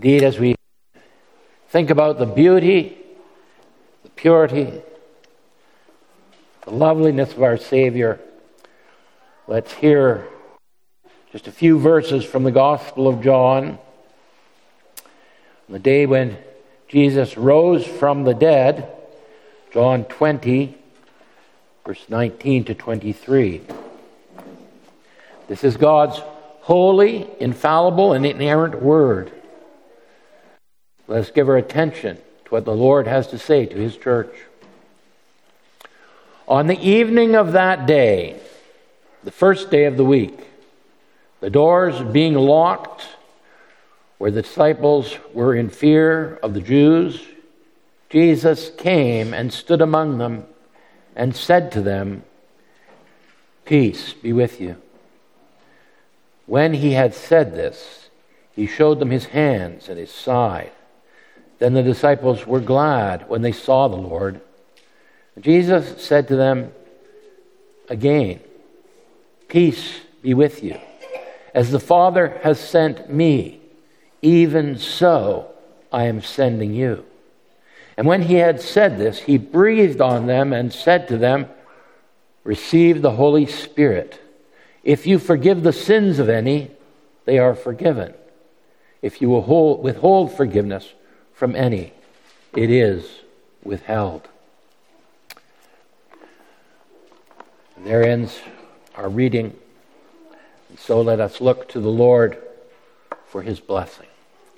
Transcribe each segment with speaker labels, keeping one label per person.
Speaker 1: Indeed, as we think about the beauty, the purity, the loveliness of our Savior, let's hear just a few verses from the Gospel of John. On the day when Jesus rose from the dead, John 20, verse 19 to 23. This is God's holy, infallible, and inerrant word. Let us give our attention to what the Lord has to say to His church. On the evening of that day, the first day of the week, the doors being locked, where the disciples were in fear of the Jews, Jesus came and stood among them and said to them, "Peace be with you." When he had said this, he showed them his hands and his side. Then the disciples were glad when they saw the Lord. Jesus said to them again, "Peace be with you. As the Father has sent me, even so I am sending you." And when he had said this, he breathed on them and said to them, "Receive the Holy Spirit. If you forgive the sins of any, they are forgiven. If you will withhold forgiveness from any, it is withheld." And there ends our reading. And so let us look to the Lord for His blessing.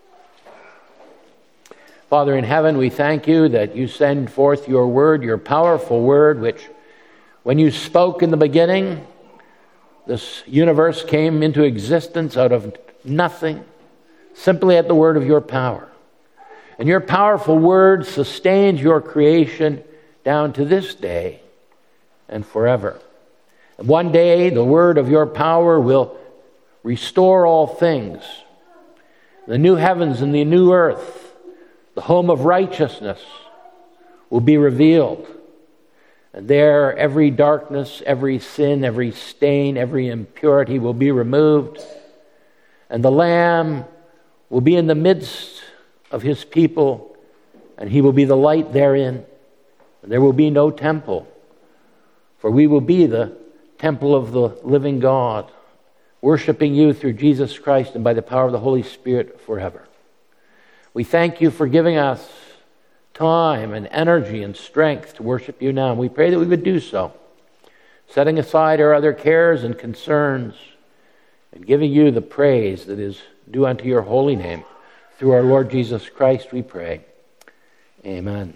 Speaker 1: Father in heaven, we thank you that you send forth your word, your powerful word, which when you spoke in the beginning, this universe came into existence out of nothing, simply at the word of your power. And your powerful word sustains your creation down to this day and forever. And one day, the word of your power will restore all things. The new heavens and the new earth, the home of righteousness, will be revealed. And there, every darkness, every sin, every stain, every impurity will be removed. And the Lamb will be in the midst of his people, and he will be the light therein. And there will be no temple, for we will be the temple of the living God, worshiping you through Jesus Christ and by the power of the Holy Spirit forever. We thank you for giving us time and energy and strength to worship you now. And we pray that we would do so, setting aside our other cares and concerns and giving you the praise that is due unto your holy name. Through our Lord Jesus Christ we pray. Amen.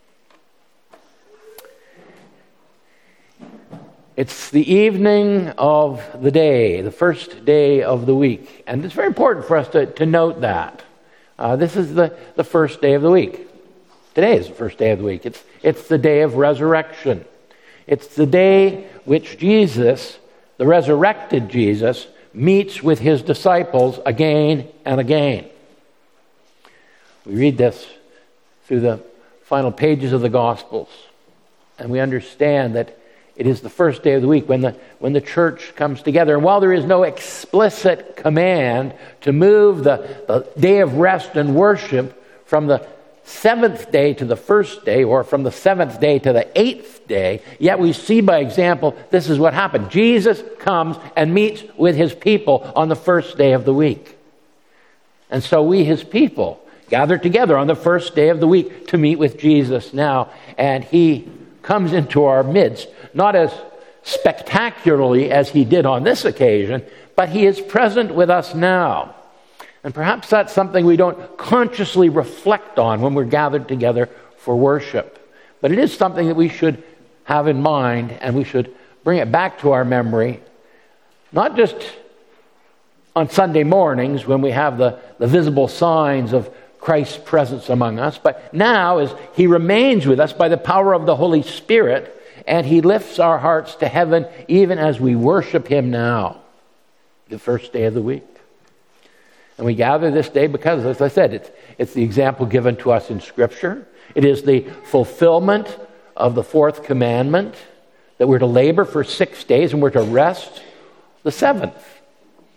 Speaker 1: It's the evening of the day, the first day of the week. And it's very important for us to note that. This is the first day of the week. Today is the first day of the week. It's the day of resurrection. It's the day which Jesus, the resurrected Jesus, meets with his disciples again and again. We read this through the final pages of the Gospels, and we understand that it is the first day of the week when the church comes together. And while there is no explicit command to move the day of rest and worship from the seventh day to the first day, or from the seventh day to the eighth day, yet we see by example this is what happened. Jesus comes and meets with his people on the first day of the week. And so we, his people, gather together on the first day of the week to meet with Jesus now. And he comes into our midst, not as spectacularly as he did on this occasion, but he is present with us now. And perhaps that's something we don't consciously reflect on when we're gathered together for worship. But it is something that we should have in mind, and we should bring it back to our memory, not just on Sunday mornings when we have the visible signs of Christ's presence among us, but now as he remains with us by the power of the Holy Spirit, and he lifts our hearts to heaven even as we worship him now, the first day of the week. And we gather this day because, as I said, it's the example given to us in Scripture. It is the fulfillment of the fourth commandment, that we're to labor for 6 days and we're to rest the seventh.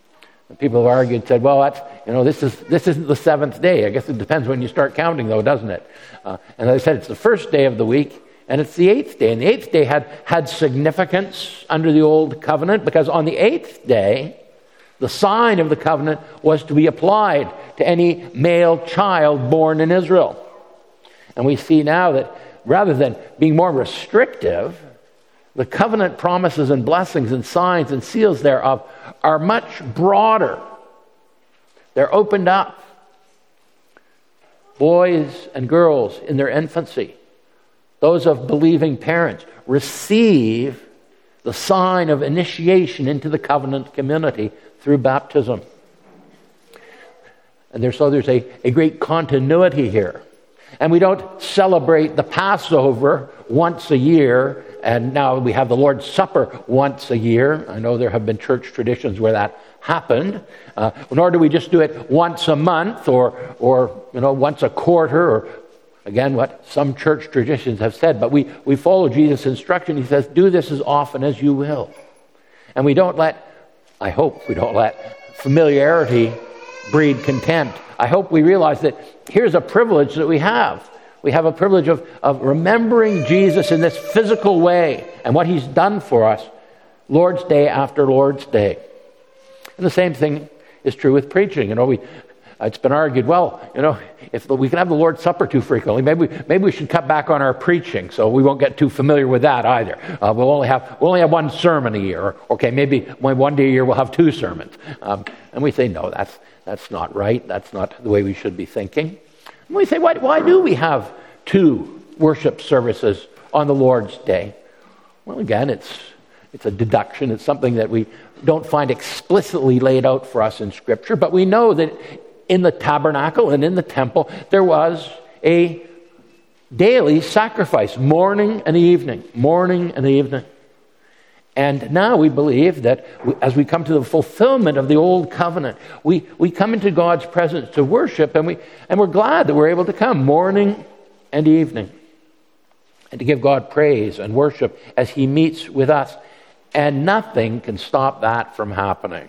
Speaker 1: People have argued, said, well, this isn't the seventh day. I guess it depends when you start counting, though, doesn't it? And as I said, it's the first day of the week, and it's the eighth day. And the eighth day had significance under the old covenant, because on the eighth day, the sign of the covenant was to be applied to any male child born in Israel. And we see now that rather than being more restrictive, the covenant promises and blessings and signs and seals thereof are much broader. They're opened up. Boys and girls in their infancy, those of believing parents, receive the sign of initiation into the covenant community through baptism. And so there's a great continuity here. And we don't celebrate the Passover once a year, and now we have the Lord's Supper once a year. I know there have been church traditions where that happened. Nor do we just do it once a month or once a quarter, or again what some church traditions have said. But we follow Jesus' instruction. He says, do this as often as you will. And I hope we don't let familiarity breed contempt. I hope we realize that here's a privilege that we have. We have a privilege of remembering Jesus in this physical way and what he's done for us, Lord's Day after Lord's Day. And the same thing is true with preaching. It's been argued, if we can have the Lord's Supper too frequently, maybe we should cut back on our preaching, so we won't get too familiar with that either. We'll only have one sermon a year. Okay, maybe one day a year we'll have two sermons. And we say, no, that's not right. That's not the way we should be thinking. And we say, why do we have two worship services on the Lord's Day? Well, again, it's a deduction. It's something that we don't find explicitly laid out for us in Scripture, but we know that in the tabernacle and in the temple, there was a daily sacrifice, morning and evening. And now we believe that as we come to the fulfillment of the old covenant, we come into God's presence to worship, and we're glad that we're able to come morning and evening and to give God praise and worship as he meets with us. And nothing can stop that from happening.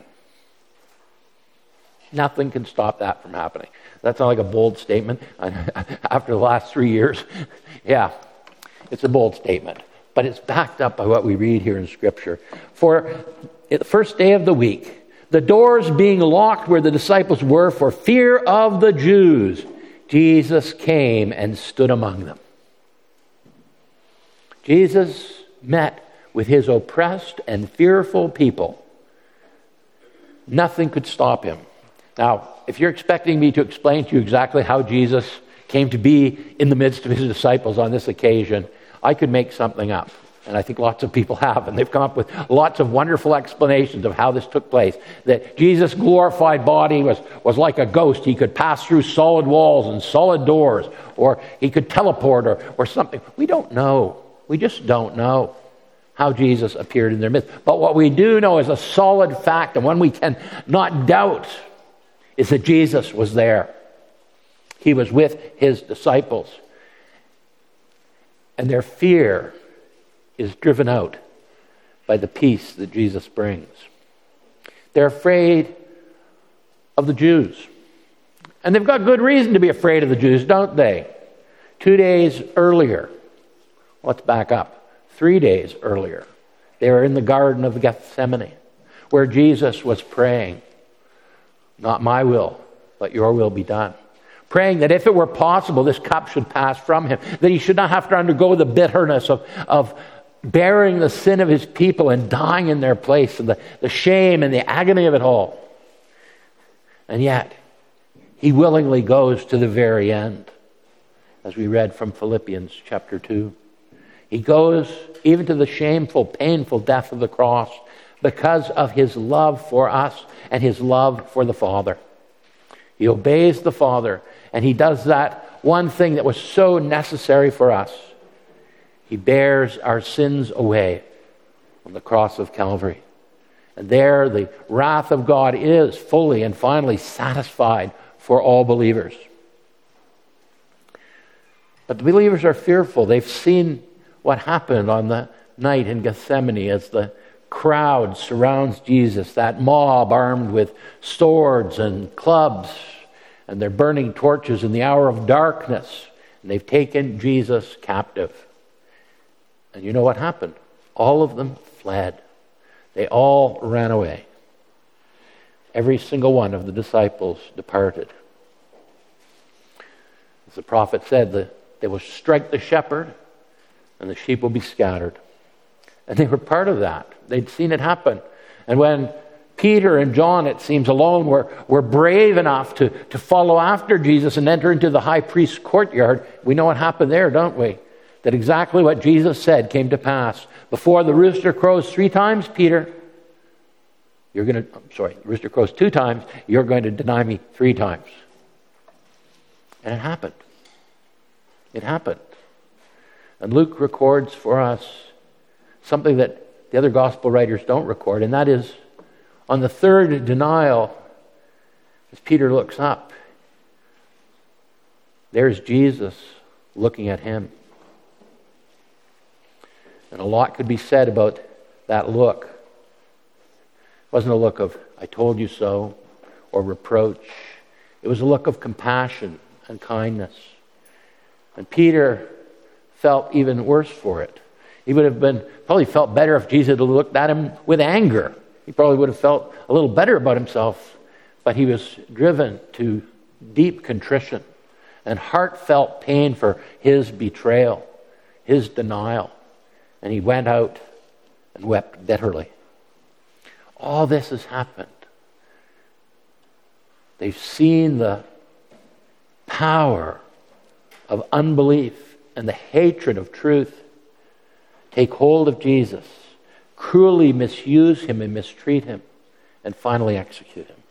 Speaker 1: Nothing can stop that from happening. That's not like a bold statement. After the last 3 years, yeah, it's a bold statement. But it's backed up by what we read here in Scripture. For the first day of the week, the doors being locked where the disciples were for fear of the Jews, Jesus came and stood among them. Jesus met with his oppressed and fearful people. Nothing could stop him. Now, if you're expecting me to explain to you exactly how Jesus came to be in the midst of his disciples on this occasion, I could make something up. And I think lots of people have. And they've come up with lots of wonderful explanations of how this took place. That Jesus' glorified body was like a ghost. He could pass through solid walls and solid doors. Or he could teleport or something. We don't know. We just don't know how Jesus appeared in their midst. But what we do know is a solid fact, and one we can not doubt, is that Jesus was there. He was with his disciples. And their fear is driven out by the peace that Jesus brings. They're afraid of the Jews. And they've got good reason to be afraid of the Jews, don't they? 2 days earlier, let's back up, 3 days earlier, they were in the Garden of Gethsemane, where Jesus was praying, not my will, but your will be done. Praying that if it were possible, this cup should pass from him, that he should not have to undergo the bitterness of bearing the sin of his people and dying in their place, and the shame and the agony of it all. And yet, he willingly goes to the very end, as we read from Philippians chapter 2. He goes even to the shameful, painful death of the cross because of his love for us and his love for the Father. He obeys the Father, and he does that one thing that was so necessary for us. He bears our sins away on the cross of Calvary. And there the wrath of God is fully and finally satisfied for all believers. But the believers are fearful. They've seen what happened on the night in Gethsemane as the crowd surrounds Jesus, that mob armed with swords and clubs, and they're burning torches in the hour of darkness, and they've taken Jesus captive. And you know what happened? All of them fled. They all ran away. Every single one of the disciples departed. As the prophet said, they will strike the shepherd and the sheep will be scattered. And they were part of that. They'd seen it happen. And when Peter and John, it seems, alone were brave enough to follow after Jesus and enter into the high priest's courtyard, we know what happened there, don't we? That exactly what Jesus said came to pass. Before the rooster crows 3 times, Peter, rooster crows 2 times, you're going to deny me 3 times. And it happened. It happened. And Luke records for us something that the other gospel writers don't record, and that is on the 3rd denial, as Peter looks up, there's Jesus looking at him. And a lot could be said about that look. It wasn't a look of, I told you so, or reproach. It was a look of compassion and kindness. And Peter felt even worse for it. He would have probably felt better if Jesus had looked at him with anger. He probably would have felt a little better about himself. But he was driven to deep contrition and heartfelt pain for his betrayal, his denial. And he went out and wept bitterly. All this has happened. They've seen the power of unbelief and the hatred of truth take hold of Jesus, cruelly misuse him and mistreat him, and finally execute him.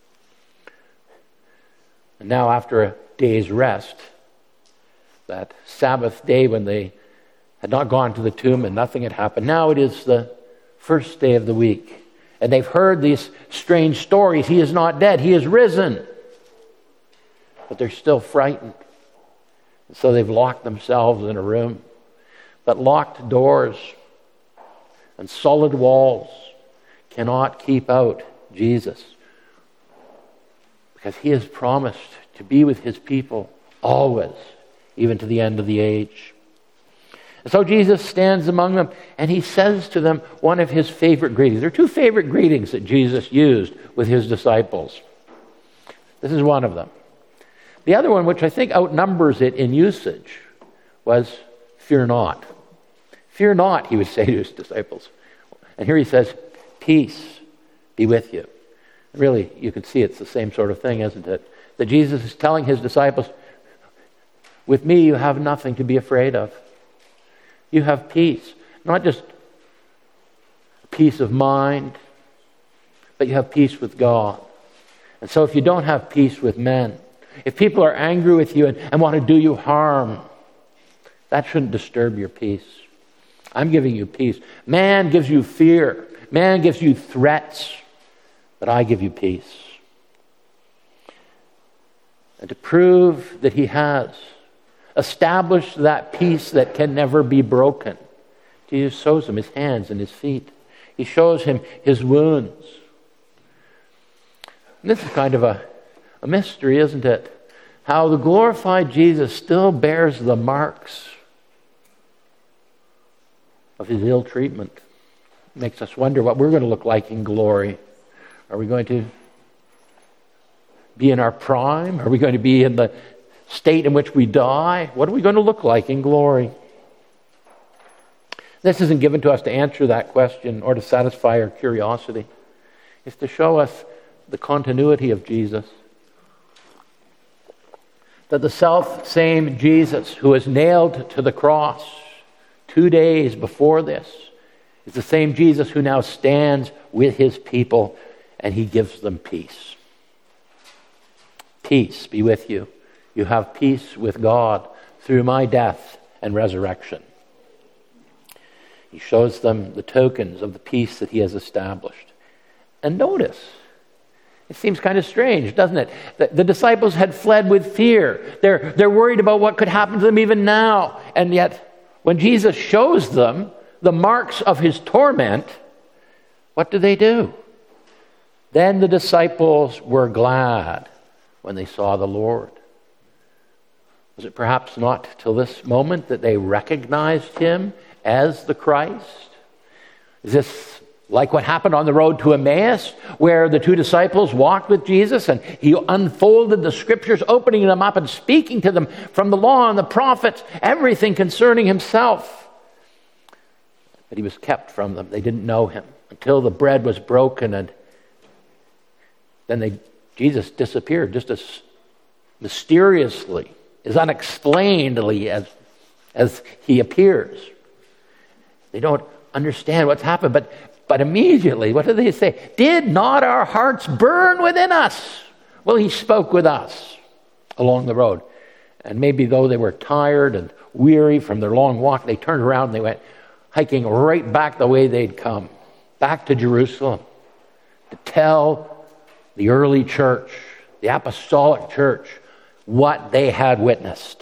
Speaker 1: And now, after a day's rest, that Sabbath day when they had not gone to the tomb and nothing had happened, now it is the first day of the week. And they've heard these strange stories. He is not dead. He is risen. But they're still frightened. And so they've locked themselves in a room. But locked doors and solid walls cannot keep out Jesus, because he has promised to be with his people always, even to the end of the age. And so Jesus stands among them and he says to them one of his favorite greetings. There are 2 favorite greetings that Jesus used with his disciples. This is one of them. The other one, which I think outnumbers it in usage, was fear not. Fear not, he would say to his disciples. And here he says, peace be with you. Really, you can see it's the same sort of thing, isn't it? That Jesus is telling his disciples, with me you have nothing to be afraid of. You have peace. Not just peace of mind, but you have peace with God. And so if you don't have peace with men, if people are angry with you and want to do you harm, that shouldn't disturb your peace. I'm giving you peace. Man gives you fear. Man gives you threats. But I give you peace. And to prove that he has established that peace that can never be broken, Jesus shows him his hands and his feet. He shows him his wounds. And this is kind of a mystery, isn't it? How the glorified Jesus still bears the marks of his ill treatment. It makes us wonder what we're going to look like in glory. Are we going to be in our prime? Are we going to be in the state in which we die? What are we going to look like in glory? This isn't given to us to answer that question or to satisfy our curiosity. It's to show us the continuity of Jesus. That the self-same Jesus who was nailed to the cross 2 days before this is the same Jesus who now stands with his people and he gives them peace. Peace be with you. You have peace with God through my death and resurrection. He shows them the tokens of the peace that he has established. And notice, it seems kind of strange, doesn't it? The disciples had fled with fear. They're worried about what could happen to them even now. And yet, when Jesus shows them the marks of his torment, what do? Then the disciples were glad when they saw the Lord. Was it perhaps not till this moment that they recognized him as the Christ? Is this like what happened on the road to Emmaus, where the two disciples walked with Jesus and he unfolded the scriptures, opening them up and speaking to them from the law and the prophets, everything concerning himself? But he was kept from them. They didn't know him until the bread was broken, and then Jesus disappeared just as mysteriously, as unexplainedly as he appears. They don't understand what's happened, but immediately, what do they say? Did not our hearts burn within us? Well, he spoke with us along the road. And maybe though they were tired and weary from their long walk, they turned around and they went hiking right back the way they'd come, back to Jerusalem, to tell the early church, the apostolic church, what they had witnessed.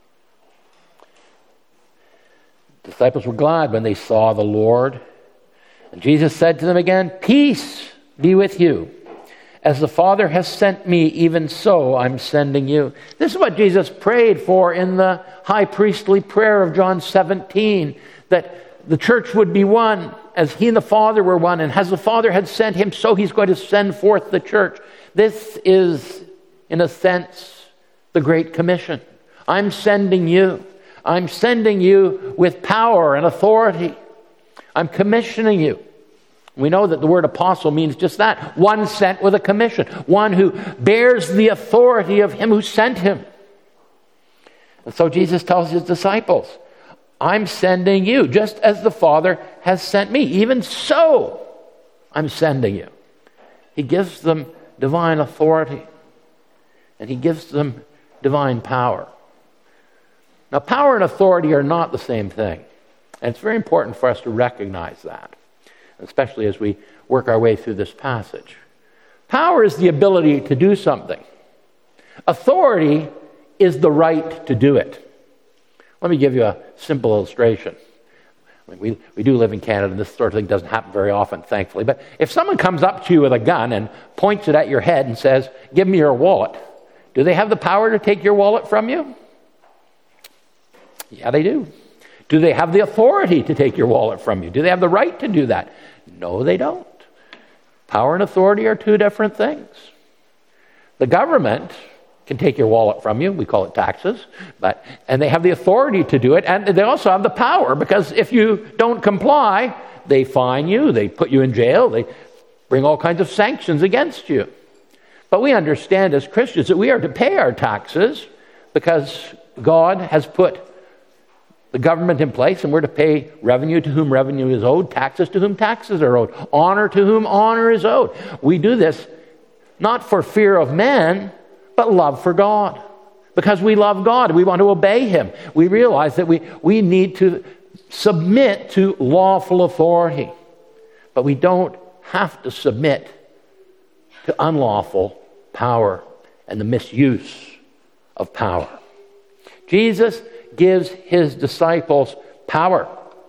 Speaker 1: The disciples were glad when they saw the Lord. And Jesus said to them again, "Peace be with you. As the Father has sent me, even so I'm sending you." This is what Jesus prayed for in the high priestly prayer of John 17, that the church would be one as he and the Father were one, and as the Father had sent him, so he's going to send forth the church. This is, in a sense, the Great Commission. I'm sending you. I'm sending you with power and authority. I'm commissioning you. We know that the word apostle means just that. One sent with a commission. One who bears the authority of him who sent him. And so Jesus tells his disciples, I'm sending you, just as the Father has sent me. Even so, I'm sending you. He gives them divine authority. And he gives them divine power. Now, power and authority are not the same thing. And it's very important for us to recognize that, especially as we work our way through this passage. Power is the ability to do something. Authority is the right to do it. Let me give you a simple illustration. We do live in Canada, and this sort of thing doesn't happen very often, thankfully. But if someone comes up to you with a gun and points it at your head and says, "Give me your wallet," do they have the power to take your wallet from you? Yeah, they do. Do they have the authority to take your wallet from you? Do they have the right to do that? No, they don't. Power and authority are two different things. The government can take your wallet from you. We call it taxes. And they have the authority to do it. And they also have the power, because if you don't comply, they fine you, they put you in jail, they bring all kinds of sanctions against you. But we understand as Christians that we are to pay our taxes because God has put the government in place, and we're to pay revenue to whom revenue is owed, taxes to whom taxes are owed, honor to whom honor is owed. We do this not for fear of man, but love for God. Because we love God, we want to obey him. We realize that we need to submit to lawful authority. But we don't have to submit to unlawful power and the misuse of power. Jesus gives his disciples power,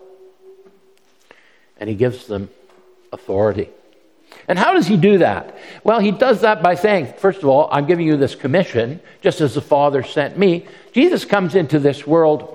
Speaker 1: and he gives them authority. And how does he do that? Well, he does that by saying, first of all, I'm giving you this commission, just as the Father sent me. Jesus comes into this world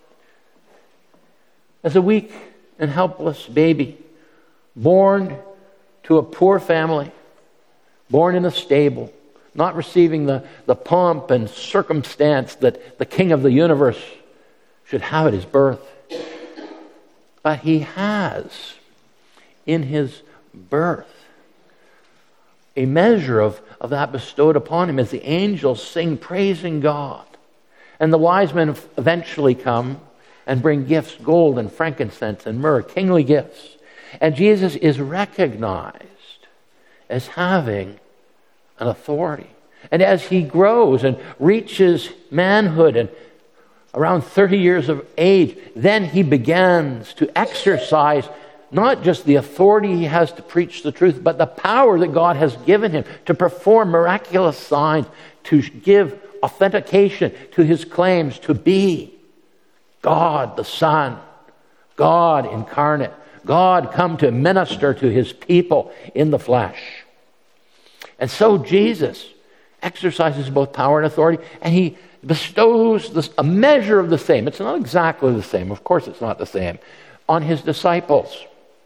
Speaker 1: as a weak and helpless baby, born to a poor family, born in a stable, not receiving the pomp and circumstance that the King of the universe should have at his birth. But he has, in his birth, a measure of that bestowed upon him as the angels sing praising God. And the wise men eventually come and bring gifts, gold and frankincense and myrrh, kingly gifts. And Jesus is recognized as having an authority. And as he grows and reaches manhood and around 30 years of age, then he begins to exercise not just the authority he has to preach the truth, but the power that God has given him to perform miraculous signs, to give authentication to his claims to be God the Son, God incarnate, God come to minister to his people in the flesh. And so Jesus exercises both power and authority, and he bestows a measure of the same. It's not exactly the same. Of course it's not the same. On his disciples.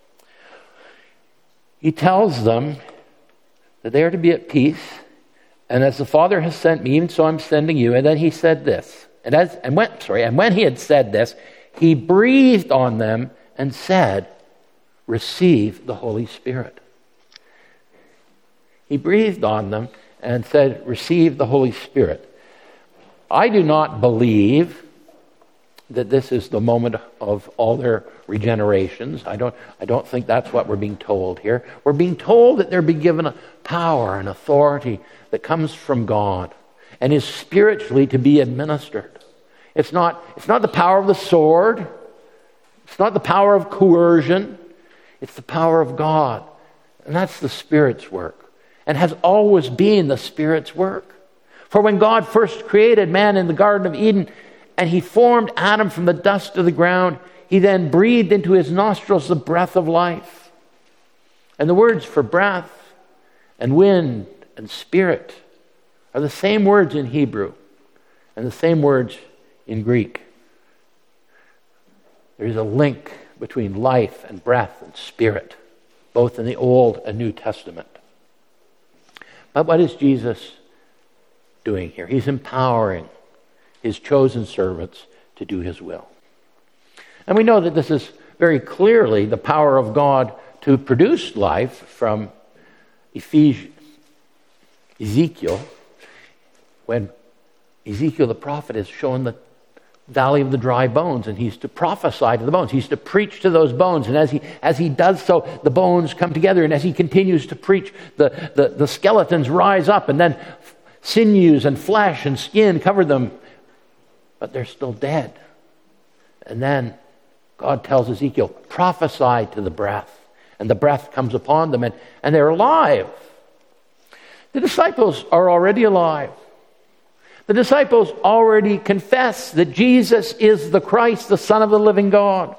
Speaker 1: He tells them that they are to be at peace, and as the Father has sent me, even so I'm sending you. And then he said this. And when he had said this, he breathed on them and said, receive the Holy Spirit. He breathed on them and said, receive the Holy Spirit. I do not believe that this is the moment of all their regenerations. I don't think that's what we're being told here. We're being told that they're being given a power and authority that comes from God and is spiritually to be administered. It's not the power of the sword. It's not the power of coercion. It's the power of God. And that's the Spirit's work. And has always been the Spirit's work. For when God first created man in the Garden of Eden, and he formed Adam from the dust of the ground, he then breathed into his nostrils the breath of life. And the words for breath and wind and spirit are the same words in Hebrew and the same words in Greek. There is a link between life and breath and spirit, both in the Old and New Testament. But what is Jesus doing here? He's empowering his chosen servants to do his will. And we know that this is very clearly the power of God to produce life from Ezekiel, when Ezekiel the prophet is shown the valley of the dry bones, and he's to prophesy to the bones. He's to preach to those bones, and as he does so, the bones come together, and as he continues to preach, the skeletons rise up, and then sinews and flesh and skin cover them, but they're still dead. And then God tells Ezekiel, prophesy to the breath, and the breath comes upon them, and they're alive. The disciples are already alive. The disciples already confess that Jesus is the Christ, the Son of the living God.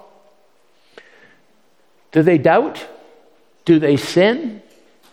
Speaker 1: Do they doubt? Do they sin?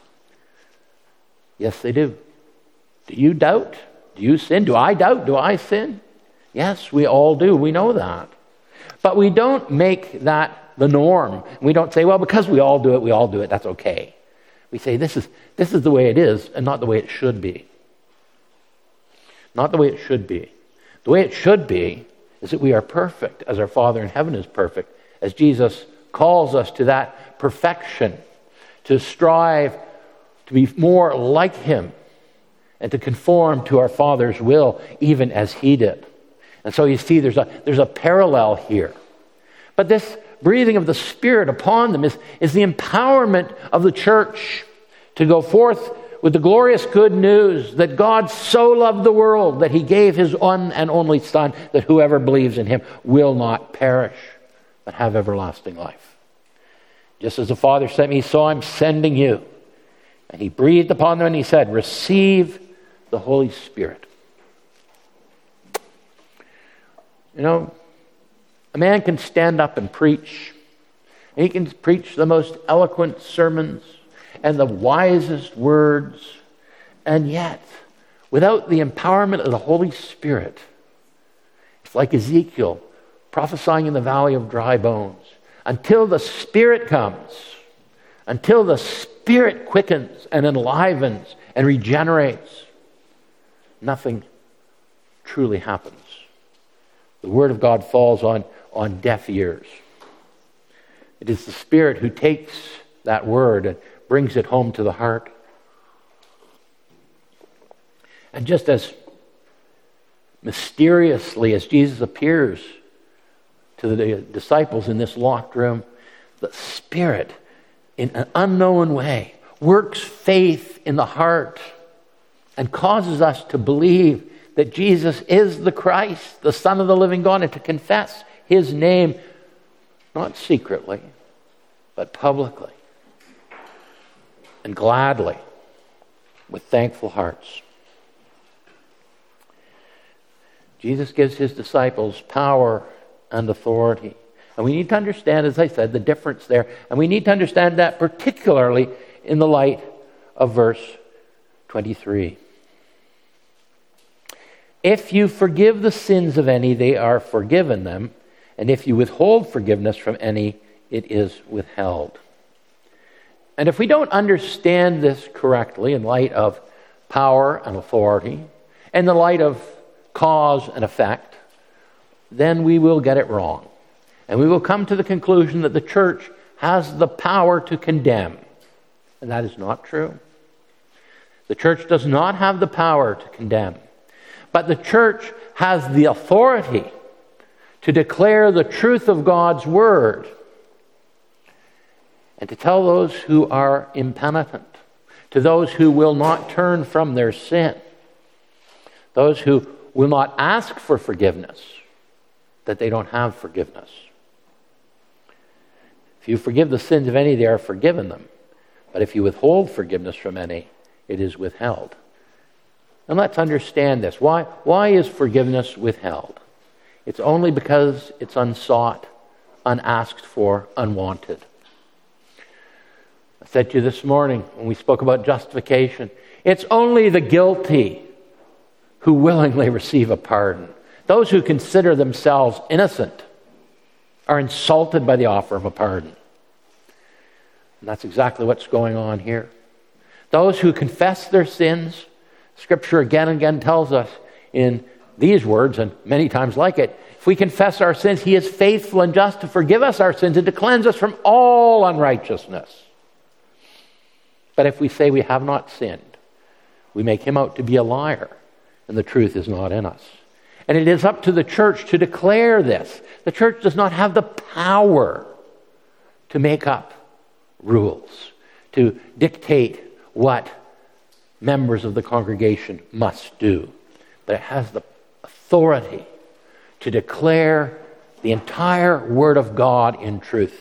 Speaker 1: Yes, they do. Do you doubt? Do you sin? Do I doubt? Do I sin? Yes, we all do. We know that. But we don't make that the norm. We don't say, well, because we all do it, that's okay. We say, this is the way it is and not the way it should be. Not the way it should be. The way it should be is that we are perfect as our Father in heaven is perfect, as Jesus calls us to that perfection, to strive to be more like him and to conform to our Father's will even as he did. And so you see there's a parallel here. But this breathing of the Spirit upon them is the empowerment of the church to go forth with the glorious good news that God so loved the world that he gave his one and only Son, that whoever believes in him will not perish, but have everlasting life. Just as the Father sent me, so I'm sending you. And he breathed upon them and he said, receive the Holy Spirit. You know, a man can stand up and preach. And he can preach the most eloquent sermons and the wisest words, and yet, without the empowerment of the Holy Spirit, it's like Ezekiel prophesying in the valley of dry bones. Until the Spirit comes, until the Spirit quickens and enlivens and regenerates, nothing truly happens. The Word of God falls on deaf ears. It is the Spirit who takes that Word and brings it home to the heart. And just as mysteriously as Jesus appears to the disciples in this locked room, the Spirit, in an unknown way, works faith in the heart and causes us to believe that Jesus is the Christ, the Son of the living God, and to confess his name, not secretly, but publicly and gladly, with thankful hearts. Jesus gives his disciples power and authority. And we need to understand, as I said, the difference there. And we need to understand that particularly in the light of verse 23. If you forgive the sins of any, they are forgiven them. And if you withhold forgiveness from any, it is withheld. And if we don't understand this correctly in light of power and authority, in the light of cause and effect, then we will get it wrong. And we will come to the conclusion that the church has the power to condemn. And that is not true. The church does not have the power to condemn. But the church has the authority to declare the truth of God's word and to tell those who are impenitent, to those who will not turn from their sin, those who will not ask for forgiveness, that they don't have forgiveness. If you forgive the sins of any, they are forgiven them. But if you withhold forgiveness from any, it is withheld. And let's understand this. Why is forgiveness withheld? It's only because it's unsought, unasked for, unwanted. I said to you this morning when we spoke about justification, it's only the guilty who willingly receive a pardon. Those who consider themselves innocent are insulted by the offer of a pardon. And that's exactly what's going on here. Those who confess their sins, Scripture again and again tells us in these words, and many times like it, if we confess our sins, He is faithful and just to forgive us our sins and to cleanse us from all unrighteousness. But if we say we have not sinned, we make Him out to be a liar, and the truth is not in us. And it is up to the church to declare this. The church does not have the power to make up rules, to dictate what members of the congregation must do. But it has the authority to declare the entire Word of God in truth.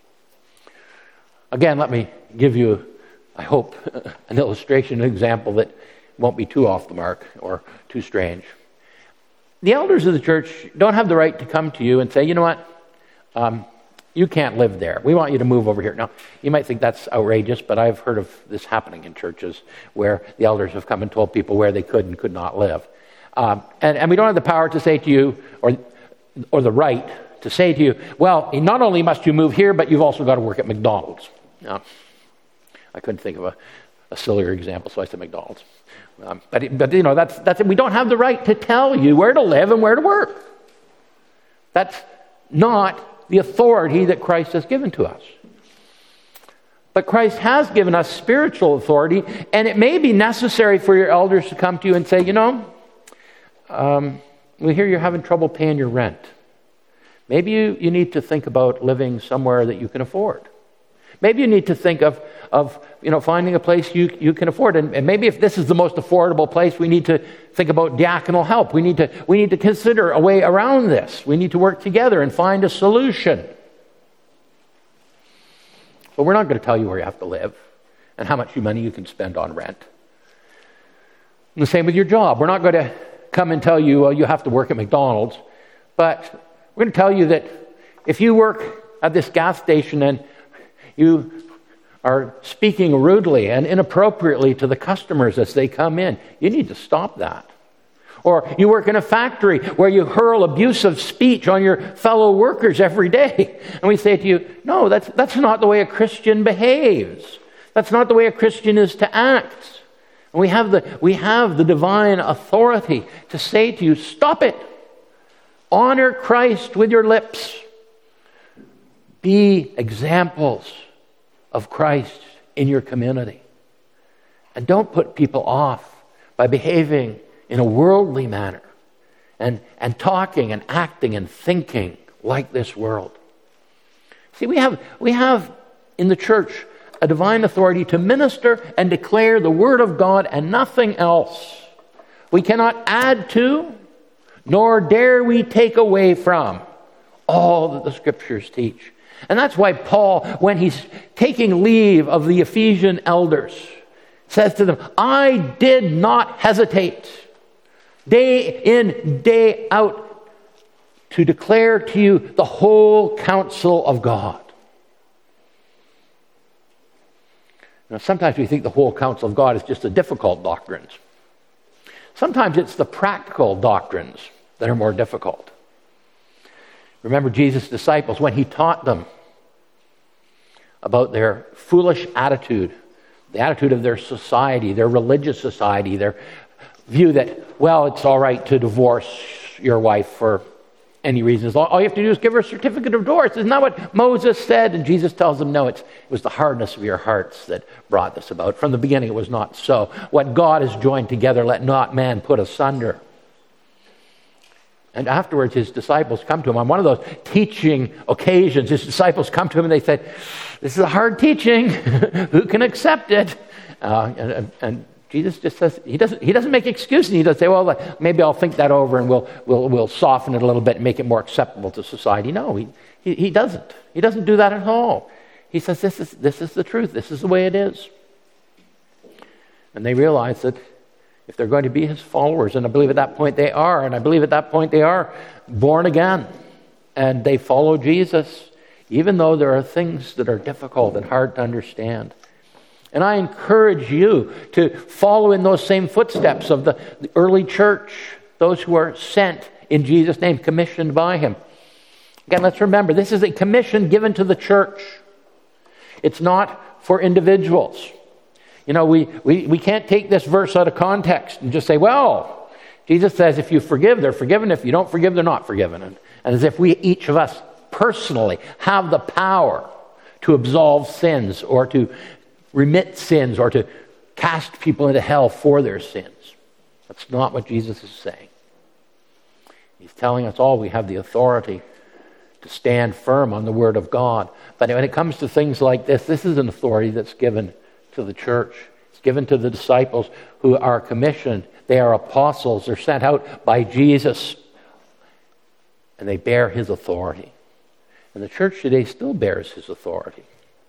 Speaker 1: Again, let me give you, I hope, an illustration, an example that won't be too off the mark or too strange. The elders of the church don't have the right to come to you and say, you know what, you can't live there. We want you to move over here. Now, you might think that's outrageous, but I've heard of this happening in churches where the elders have come and told people where they could and could not live. And we don't have the power to say to you, or the right to say to you, well, not only must you move here, but you've also got to work at McDonald's. Now, I couldn't think of a sillier example, so I said McDonald's. But you know, that's it. We don't have the right to tell you where to live and where to work. That's not the authority that Christ has given to us. But Christ has given us spiritual authority, and it may be necessary for your elders to come to you and say, you know, we hear you're having trouble paying your rent. Maybe you need to think about living somewhere that you can afford. Maybe you need to think of finding a place you can afford. And maybe if this is the most affordable place, we need to think about diaconal help. We need to consider a way around this. We need to work together and find a solution. But we're not going to tell you where you have to live and how much money you can spend on rent. And the same with your job. We're not going to come and tell you, well, you have to work at McDonald's. But we're going to tell you that if you work at this gas station and you are speaking rudely and inappropriately to the customers as they come in, you need to stop that. Or you work in a factory where you hurl abusive speech on your fellow workers every day. And we say to you, no, that's not the way a Christian behaves. That's not the way a Christian is to act. And we have the divine authority to say to you, stop it. Honor Christ with your lips. Be examples of Christ in your community. And don't put people off by behaving in a worldly manner and talking and acting and thinking like this world. See, we have in the church a divine authority to minister and declare the Word of God and nothing else. We cannot add to, nor dare we take away from all that the Scriptures teach. And that's why Paul, when he's taking leave of the Ephesian elders, says to them, I did not hesitate, day in, day out, to declare to you the whole counsel of God. Now, sometimes we think the whole counsel of God is just the difficult doctrines. Sometimes it's the practical doctrines that are more difficult. Remember Jesus' disciples when he taught them about their foolish attitude, the attitude of their society, their religious society, their view that, well, it's all right to divorce your wife for any reasons. All you have to do is give her a certificate of divorce. Isn't that what Moses said? And Jesus tells them, no, it was the hardness of your hearts that brought this about. From the beginning, it was not so. What God has joined together, let not man put asunder. And afterwards, his disciples come to him. On one of those teaching occasions, his disciples come to him and they said, this is a hard teaching. Who can accept it? And Jesus just says, he doesn't make excuses. He doesn't say, well, maybe I'll think that over and we'll soften it a little bit and make it more acceptable to society. No, he doesn't. He doesn't do that at all. He says, this is the truth. This is the way it is. And they realize that if they're going to be his followers, and I believe at that point they are, and I believe at that point they are born again, and they follow Jesus, even though there are things that are difficult and hard to understand. And I encourage you to follow in those same footsteps of the early church, those who are sent in Jesus' name, commissioned by him. Again, let's remember, this is a commission given to the church. It's not for individuals. You know, we can't take this verse out of context and just say, well, Jesus says if you forgive, they're forgiven. If you don't forgive, they're not forgiven. And as if we, each of us personally, have the power to absolve sins or to remit sins or to cast people into hell for their sins. That's not what Jesus is saying. He's telling us all we have the authority to stand firm on the Word of God. But when it comes to things like this is an authority that's given to the church. It's given to the disciples who are commissioned. They are apostles. They're sent out by Jesus. And they bear his authority. And the church today still bears his authority.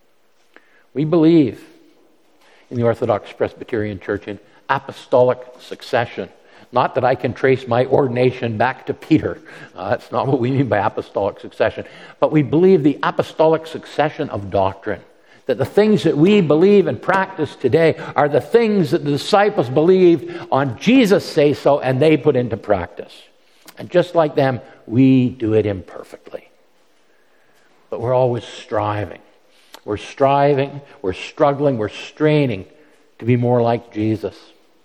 Speaker 1: We believe in the Orthodox Presbyterian Church in apostolic succession. Not that I can trace my ordination back to Peter. That's not what we mean by apostolic succession. But we believe the apostolic succession of doctrine. That the things that we believe and practice today are the things that the disciples believed on Jesus' say-so and they put into practice. And just like them, we do it imperfectly. But we're always striving. We're striving, we're struggling, we're straining to be more like Jesus.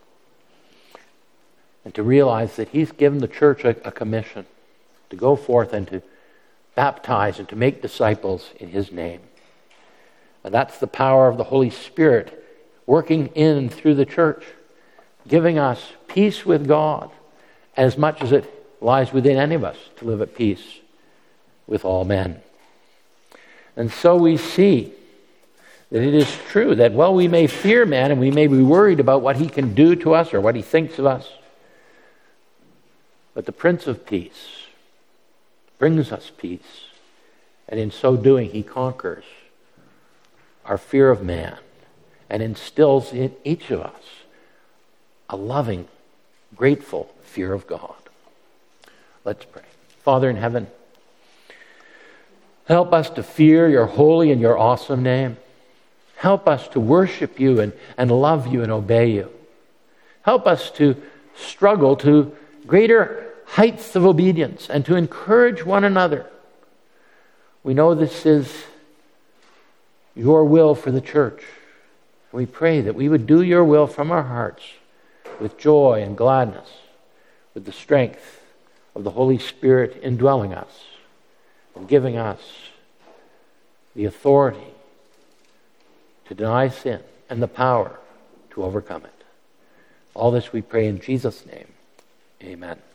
Speaker 1: And to realize that he's given the church a commission to go forth and to baptize and to make disciples in his name. And that's the power of the Holy Spirit working in and through the church, giving us peace with God as much as it lies within any of us to live at peace with all men. And so we see that it is true that while we may fear man and we may be worried about what he can do to us or what he thinks of us, but the Prince of Peace brings us peace. And in so doing, he conquers our fear of man and instills in each of us a loving, grateful fear of God. Let's pray. Father in heaven, help us to fear your holy and your awesome name. Help us to worship you and love you and obey you. Help us to struggle to greater heights of obedience and to encourage one another. We know this is your will for the church. We pray that we would do your will from our hearts with joy and gladness, with the strength of the Holy Spirit indwelling us and giving us the authority to deny sin and the power to overcome it. All this we pray in Jesus' name. Amen.